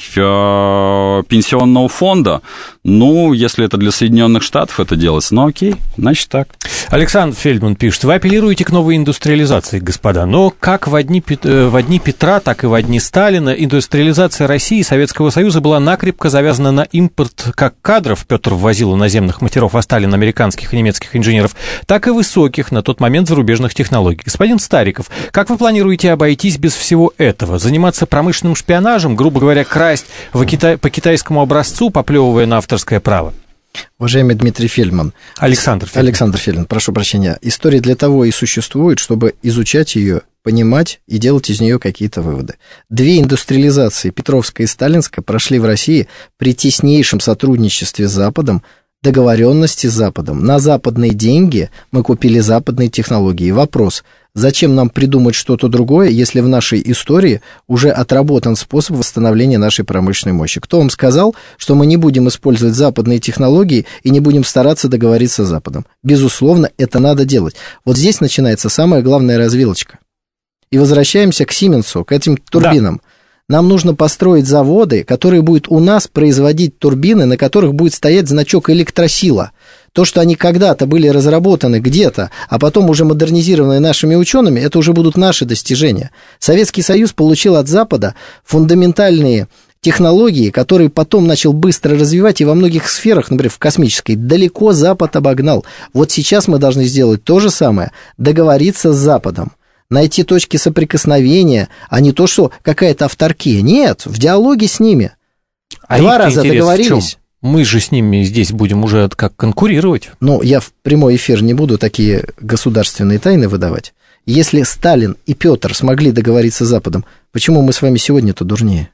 пенсионного фонда, если это для Соединенных Штатов это делается, окей, значит так. Александр Фельдман пишет: вы апеллируете к новой индустриализации, господа, но как в дни Петра, так и в дни Сталина индустриализация России и Советского Союза была накрепко завязана на импорт как кадров, Петр ввозил иноземных мастеров, а Сталин американских и немецких инженеров, так и высоких на тот момент зарубежных технологий. Господин Стариков, как вы планируете обойтись без всего этого? Заниматься промышленным шпионажем, грубо говоря, красть по китайскому образцу, поплевывая на авторское право? Уважаемый Дмитрий Фельдман. Александр Фельдман, прошу прощения. История для того и существует, чтобы изучать ее, понимать и делать из нее какие-то выводы. Две индустриализации, Петровская и Сталинская, прошли в России при теснейшем сотрудничестве с Западом, договоренности с Западом. На западные деньги мы купили западные технологии. Вопрос: зачем нам придумать что-то другое, если в нашей истории уже отработан способ восстановления нашей промышленной мощи? Кто вам сказал, что мы не будем использовать западные технологии и не будем стараться договориться с Западом? Безусловно, это надо делать. Вот здесь начинается самая главная развилочка. И возвращаемся к Сименсу, к этим турбинам. Да. Нам нужно построить заводы, которые будут у нас производить турбины, на которых будет стоять значок «Электросила». То, что они когда-то были разработаны где-то, а потом уже модернизированы нашими учеными, это уже будут наши достижения. Советский Союз получил от Запада фундаментальные технологии, которые потом начал быстро развивать, и во многих сферах, например, в космической, далеко Запад обогнал. Вот сейчас мы должны сделать то же самое, договориться с Западом. Найти точки соприкосновения, а не то, что какая-то авторкия. Нет, в диалоге с ними. Два раза договорились. Мы же с ними здесь будем уже как конкурировать. Я в прямой эфир не буду такие государственные тайны выдавать. Если Сталин и Петр смогли договориться с Западом, почему мы с вами сегодня-то дурнее?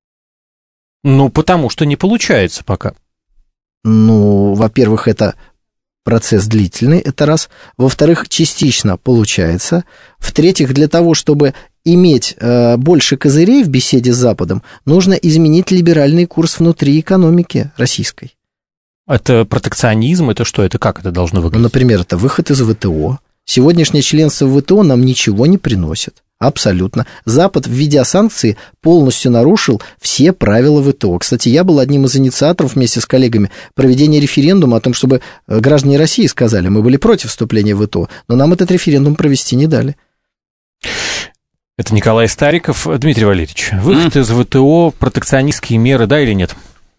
Потому что не получается пока. Во-первых, это процесс длительный, это раз. Во-вторых, частично получается. В-третьих, для того, чтобы иметь больше козырей в беседе с Западом, нужно изменить либеральный курс внутри экономики российской. Это протекционизм, это что, это как это должно выглядеть? Ну, например, это выход из ВТО. Сегодняшнее членство в ВТО нам ничего не приносит. Абсолютно. Запад, введя санкции, полностью нарушил все правила ВТО. Кстати, я был одним из инициаторов вместе с коллегами проведения референдума о том, чтобы граждане России сказали, мы были против вступления в ВТО, но нам этот референдум провести не дали. Это Николай Стариков. Дмитрий Валерьевич, выход из ВТО, протекционистские меры, да или нет?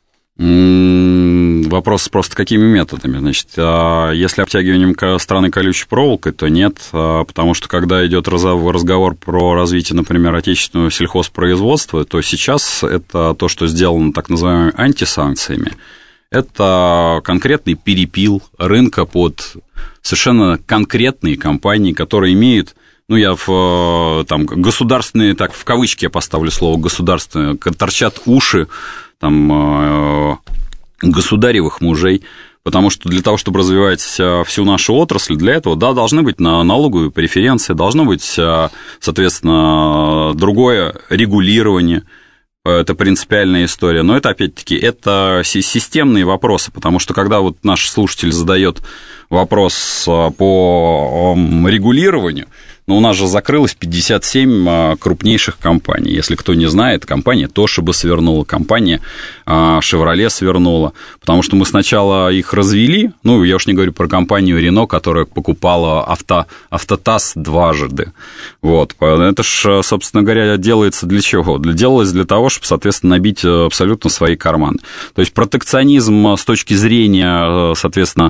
Вопрос просто какими методами. Значит, если обтягиванием страны колючей проволокой, то нет, потому что когда идет разговор про развитие, например, отечественного сельхозпроизводства, то сейчас это то, что сделано так называемыми антисанкциями, это конкретный перепил рынка под совершенно конкретные компании, которые имеют, ну, я там государственные, так, в кавычки я поставлю слово государственные, торчат уши, там, государевых мужей, потому что для того, чтобы развивать всю нашу отрасль, для этого, да, должны быть налоговые преференции, должно быть, соответственно, другое регулирование, это принципиальная история, но это, опять-таки, это системные вопросы, потому что когда вот наш слушатель задает вопрос по регулированию, но у нас же закрылось 57 крупнейших компаний. Если кто не знает, компания Toshiba свернула, компания Chevrolet свернула, потому что мы сначала их развели, ну, я уж не говорю про компанию Renault, которая покупала Автотаз дважды. Вот. Это ж, собственно говоря, делается для чего? Делалось для того, чтобы, соответственно, набить абсолютно свои карманы. То есть протекционизм с точки зрения, соответственно,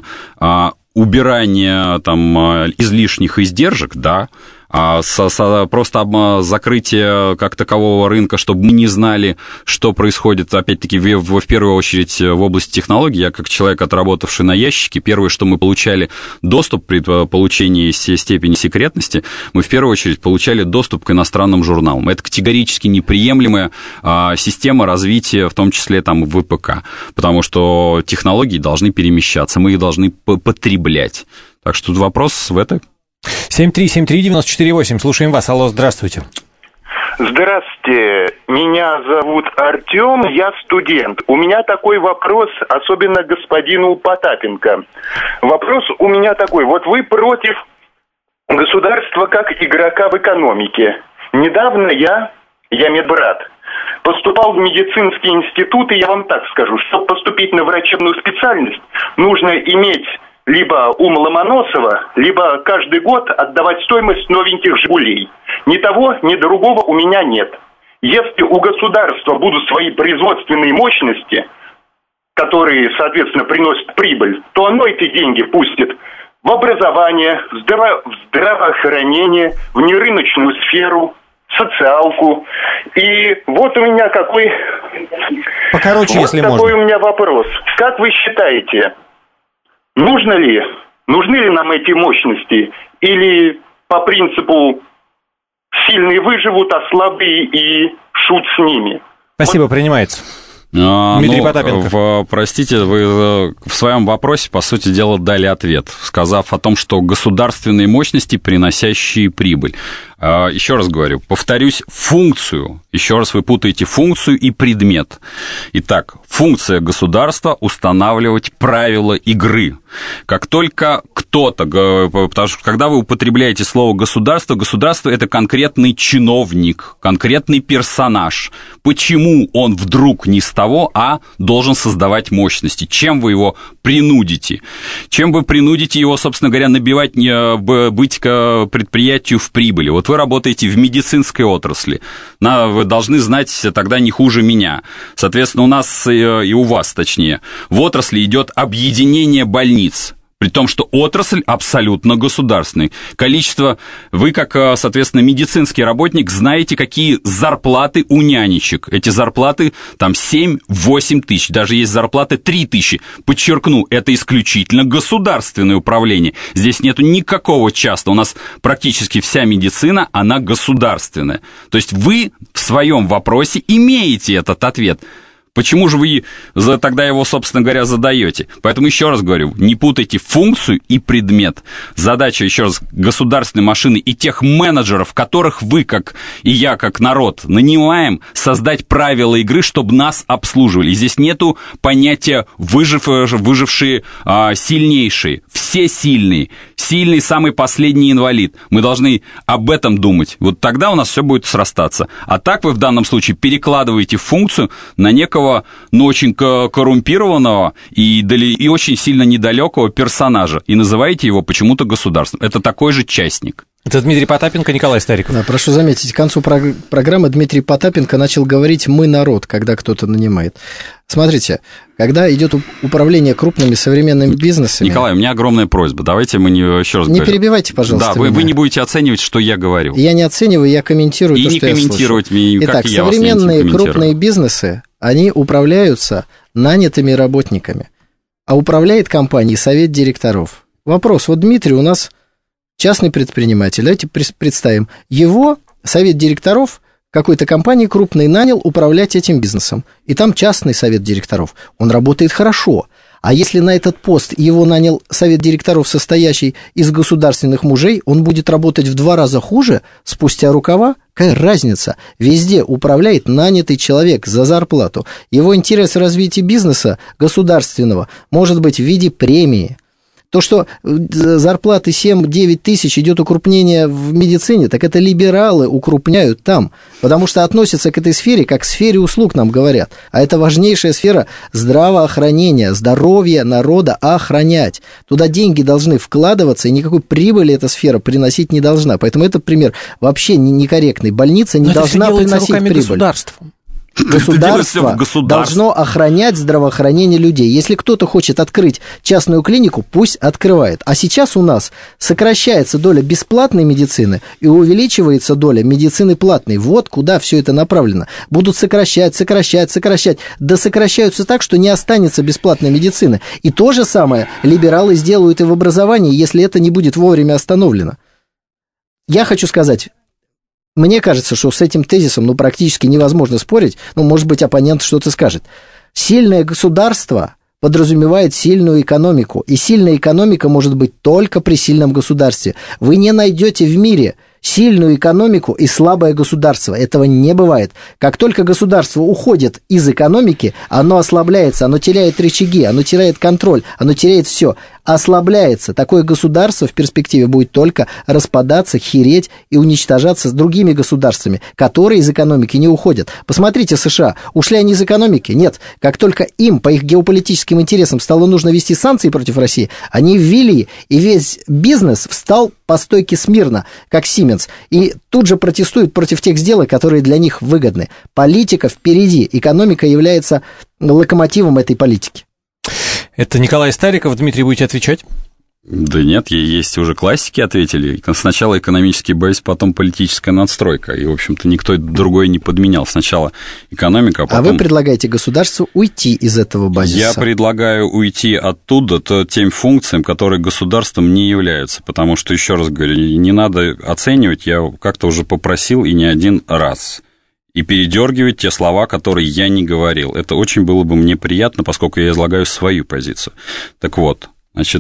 убирание там излишних издержек, да, просто закрытие как такового рынка, чтобы мы не знали, что происходит, опять-таки, в первую очередь в области технологий. Я, как человек, отработавший на ящике, первое, что мы получали доступ при получении степени секретности, мы в первую очередь получали доступ к иностранным журналам. Это категорически неприемлемая система развития, в том числе там ВПК, потому что технологии должны перемещаться, мы их должны потреблять. Так что тут вопрос в этой. 7373948, слушаем вас. Алло, здравствуйте. Здравствуйте, меня зовут Артем, я студент. У меня такой вопрос, особенно господину Потапенко. Вопрос у меня такой. Вот вы против государства как игрока в экономике. Недавно я медбрат, поступал в медицинский институт, и я вам так скажу, чтобы поступить на врачебную специальность, нужно иметь либо ум Ломоносова, либо каждый год отдавать стоимость новеньких «Жигулей». Ни того, ни другого у меня нет. Если у государства будут свои производственные мощности, которые, соответственно, приносят прибыль, то оно эти деньги пустит в образование, в здравоохранение, в нерыночную сферу, социалку. И вот у меня какой... Покороче, если можно. Такой у меня вопрос. Как вы считаете... Нужны ли нам эти мощности? Или по принципу сильные выживут, а слабые и шут с ними? Спасибо, принимается. Дмитрий Потапенко. Простите, вы в своем вопросе, по сути дела, дали ответ, сказав о том, что государственные мощности, приносящие прибыль. Еще раз говорю, повторюсь, функцию. Еще раз вы путаете функцию и предмет. Итак, функция государства – устанавливать правила игры. Как только кто-то, потому что когда вы употребляете слово «государство», государство – это конкретный чиновник, конкретный персонаж. Почему он вдруг ни с того, должен создавать мощности? Чем вы его принудите? Чем вы принудите его, собственно говоря, быть к предприятию в прибыли? Вот вы работаете в медицинской отрасли, вы должны знать тогда не хуже меня. Соответственно, у нас и у вас, точнее, в отрасли идет объединение больниц. При том, что отрасль абсолютно государственная. Количество... Вы, как, соответственно, медицинский работник, знаете, какие зарплаты у нянечек. Эти зарплаты там 7-8 тысяч. Даже есть зарплаты 3 тысячи. Подчеркну, это исключительно государственное управление. Здесь нету никакого частного. У нас практически вся медицина, она государственная. То есть вы в своем вопросе имеете этот ответ. Почему же вы тогда его, собственно говоря, задаете? Поэтому еще раз говорю, не путайте функцию и предмет. Задача, еще раз, государственной машины и тех менеджеров, которых вы, как и я, как народ, нанимаем, создать правила игры, чтобы нас обслуживали. И здесь нету понятия выжившие, сильнейшие. Все сильные. Сильный, самый последний инвалид. Мы должны об этом думать. Вот тогда у нас все будет срастаться. А так вы в данном случае перекладываете функцию на некого, очень коррумпированного и очень сильно недалекого персонажа и называете его почему-то государством. Это такой же частник. Это Дмитрий Потапенко, Николай Стариков. Да, прошу заметить, к концу программы Дмитрий Потапенко начал говорить «мы народ», когда кто-то нанимает. Смотрите, когда идет управление крупными современными бизнесами... Николай, у меня огромная просьба. Давайте мы еще раз не перебивайте, пожалуйста. Да, вы не будете оценивать, что я говорю. Я не оцениваю, я комментирую то, что я слышу. И не комментировать меня, как я вас не комментирую. Итак, современные крупные бизнесы, они управляются нанятыми работниками, а управляет компанией совет директоров. Вопрос, вот Дмитрий у нас... частный предприниматель, давайте представим, его совет директоров какой-то компании крупной нанял управлять этим бизнесом, и там частный совет директоров, он работает хорошо, а если на этот пост его нанял совет директоров, состоящий из государственных мужей, он будет работать в 2 раза хуже, спустя рукава? Какая разница? Везде управляет нанятый человек за зарплату, его интерес в развитии бизнеса государственного может быть в виде премии. То, что зарплаты 7-9 тысяч идет укрупнение в медицине, так это либералы укрупняют там, потому что относятся к этой сфере как к сфере услуг, нам говорят. А это важнейшая сфера здравоохранения, здоровья народа охранять. Туда деньги должны вкладываться, и никакой прибыли эта сфера приносить не должна. Поэтому этот пример вообще некорректный. Больница не должна приносить прибыль. Государством. Государство должно охранять здравоохранение людей. Если кто-то хочет открыть частную клинику, пусть открывает. А сейчас у нас сокращается доля бесплатной медицины и увеличивается доля медицины платной. Вот куда все это направлено. Будут сокращать. Да сокращаются так, что не останется бесплатной медицины. И то же самое либералы сделают и в образовании, если это не будет вовремя остановлено. Я хочу сказать... Мне кажется, что с этим тезисом практически невозможно спорить, может быть, оппонент что-то скажет. Сильное государство подразумевает сильную экономику, и сильная экономика может быть только при сильном государстве. Вы не найдете в мире сильную экономику и слабое государство. Этого не бывает. Как только государство уходит из экономики, оно ослабляется, оно теряет рычаги, оно теряет контроль, оно теряет все. Ослабляется. Такое государство в перспективе будет только распадаться, хереть и уничтожаться с другими государствами, которые из экономики не уходят. Посмотрите, США, ушли они из экономики? Нет. Как только им, по их геополитическим интересам, стало нужно ввести санкции против России, они ввели, и весь бизнес встал по стойке смирно, как Siemens, и тут же протестуют против тех сделок, которые для них выгодны. Политика впереди, экономика является локомотивом этой политики. Это Николай Стариков. Дмитрий, будете отвечать? Да нет, есть уже классики ответили. Сначала экономический базис, потом политическая надстройка. И, в общем-то, никто другой не подменял. Сначала экономика, а потом... А вы предлагаете государству уйти из этого базиса? Я предлагаю уйти оттуда тем функциям, которые государством не являются. Потому что, еще раз говорю, не надо оценивать, я как-то уже попросил и не один раз. И передергивать те слова, которые я не говорил. Это очень было бы мне приятно, поскольку я излагаю свою позицию. Так вот, значит,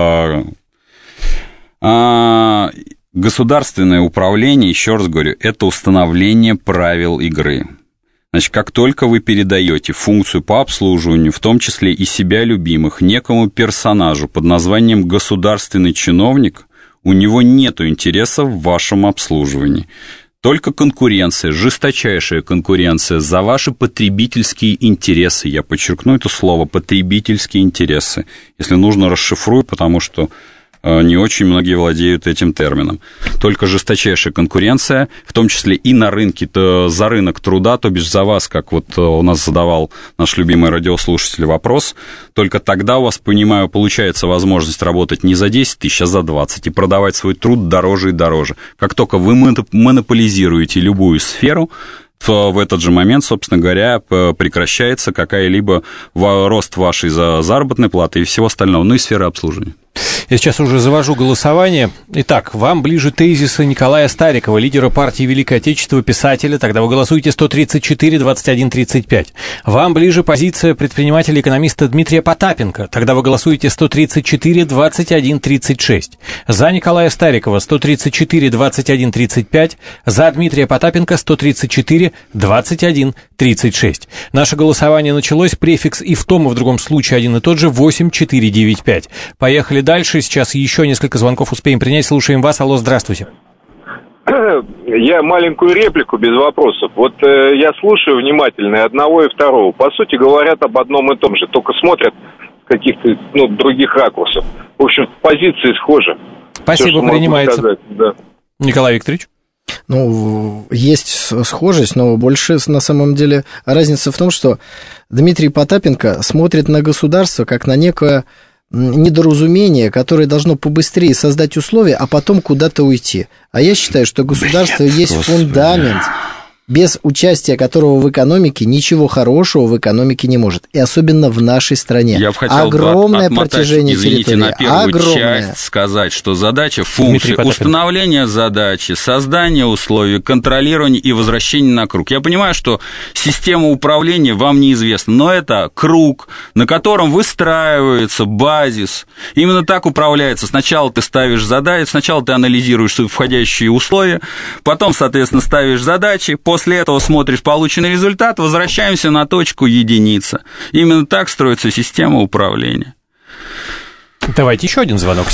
государственное управление, еще раз говорю, это установление правил игры. Значит, как только вы передаете функцию по обслуживанию, в том числе и себя любимых, некому персонажу под названием государственный чиновник, у него нет интереса в вашем обслуживании. Только конкуренция, жесточайшая конкуренция за ваши потребительские интересы. Я подчеркну это слово, потребительские интересы. Если нужно, расшифрую, потому что не очень многие владеют этим термином. Только жесточайшая конкуренция, в том числе и на рынке, за рынок труда, то бишь за вас, как вот у нас задавал наш любимый радиослушатель вопрос, только тогда у вас, понимаю, получается возможность работать не за 10 тысяч, а за 20, и продавать свой труд дороже и дороже. Как только вы монополизируете любую сферу, в этот же момент, собственно говоря, прекращается какая-либо рост вашей заработной платы и всего остального, ну и сферы обслуживания. Я сейчас уже завожу голосование. Итак, вам ближе тезисы Николая Старикова, лидера партии Великое Отечество, писателя. Тогда вы голосуете 134-21-35. Вам ближе позиция предпринимателя-экономиста Дмитрия Потапенко. Тогда вы голосуете 134-21-36. За Николая Старикова 134-21-35. За Дмитрия Потапенко 134-21-36. Наше голосование началось. Префикс и в том, и в другом случае один и тот же 8495. Поехали дальше. Сейчас еще несколько звонков успеем принять. Слушаем вас. Алло, здравствуйте. Я маленькую реплику без вопросов. Вот я слушаю внимательно и одного, и второго. По сути, говорят об одном и том же, только смотрят с каких-то других ракурсов. В общем, позиции схожи. Спасибо, все, принимается. Да. Николай Викторович? Есть схожесть, но больше, на самом деле, разница в том, что Дмитрий Потапенко смотрит на государство как на некое недоразумение, которое должно побыстрее создать условия, а потом куда-то уйти. А я считаю, что государство есть фундамент, без участия которого в экономике ничего хорошего в экономике не может. И особенно в нашей стране. Я бы хотел огромное отмотать, протяжение территории. на первую часть сказать, что задача, функция установления задачи, создания условий, контролирования и возвращения на круг. Я понимаю, что система управления вам неизвестна, но это круг, на котором выстраивается базис. Именно так управляется. Сначала ты ставишь задачи, сначала ты анализируешь входящие условия, потом, соответственно, ставишь задачи, после этого смотришь полученный результат, возвращаемся на точку единица. Именно так строится система управления. Давайте еще один звонок.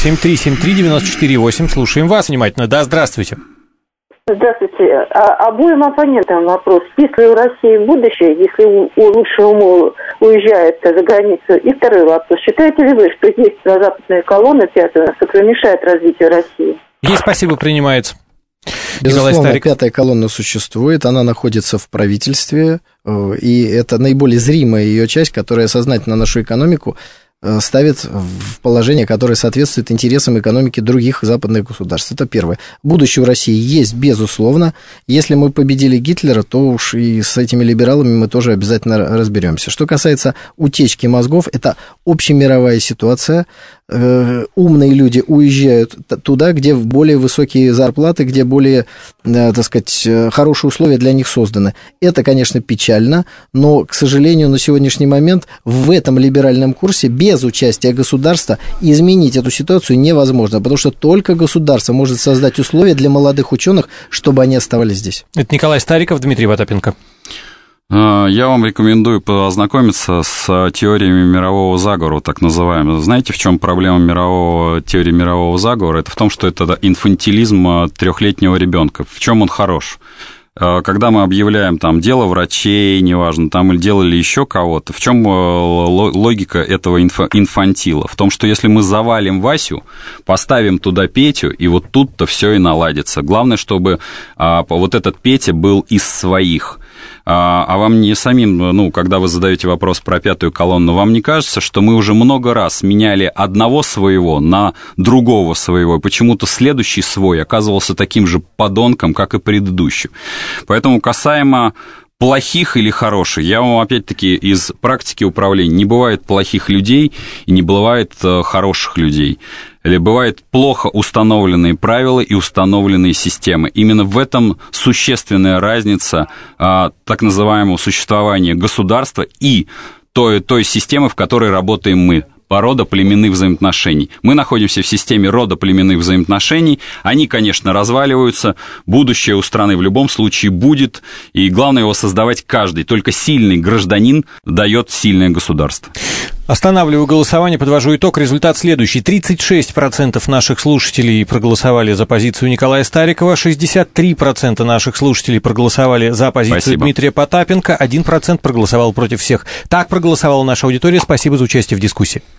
7373948. Слушаем вас внимательно. Да, здравствуйте. Здравствуйте. Обоим оппонентам вопрос. Есть ли у России будущее, если лучший ум уезжает за границу? И второй вопрос. Считаете ли вы, что есть западная колонна пятая, которая мешает развитию России? Есть, спасибо, принимается. Безусловно, пятая колонна существует, она находится в правительстве, и это наиболее зримая ее часть, которая сознательно нашу экономику ставит в положение, которое соответствует интересам экономики других западных государств. Это первое. Будущее у России есть, безусловно. Если мы победили Гитлера, то уж и с этими либералами мы тоже обязательно разберемся. Что касается утечки мозгов, это общемировая ситуация. Умные люди уезжают туда, где более высокие зарплаты, где более, так сказать, хорошие условия для них созданы. Это, конечно, печально, но, к сожалению, на сегодняшний момент в этом либеральном курсе без участия государства изменить эту ситуацию невозможно, потому что только государство может создать условия для молодых ученых, чтобы они оставались здесь. Это Николай Стариков, Дмитрий Потапенко. Я вам рекомендую познакомиться с теориями мирового заговора, так называемым. Знаете, в чем проблема теории мирового заговора? Это в том, что это инфантилизм трехлетнего ребенка. В чем он хорош? Когда мы объявляем там дело врачей, неважно, там или делали еще кого-то, в чем логика этого инфантила? В том, что если мы завалим Васю, поставим туда Петю, и вот тут-то все и наладится. Главное, чтобы вот этот Петя был из своих. А вам не самим, когда вы задаете вопрос про пятую колонну, вам не кажется, что мы уже много раз меняли одного своего на другого своего, и почему-то следующий свой оказывался таким же подонком, как и предыдущий? Поэтому касаемо плохих или хороших, я вам опять-таки из практики управления: не бывает плохих людей и не бывает хороших людей. Или бывают плохо установленные правила и установленные системы. Именно в этом существенная разница так называемого существования государства и той системы, в которой работаем мы, по родоплеменных взаимоотношений. Мы находимся в системе родоплеменных взаимоотношений. Они, конечно, разваливаются. Будущее у страны в любом случае будет. И главное его создавать каждый. Только сильный гражданин дает сильное государство. Останавливаю голосование, подвожу итог. Результат следующий. 36% наших слушателей проголосовали за позицию Николая Старикова, 63% наших слушателей проголосовали за позицию Дмитрия Потапенко, 1% проголосовал против всех. Так проголосовала наша аудитория. Спасибо за участие в дискуссии.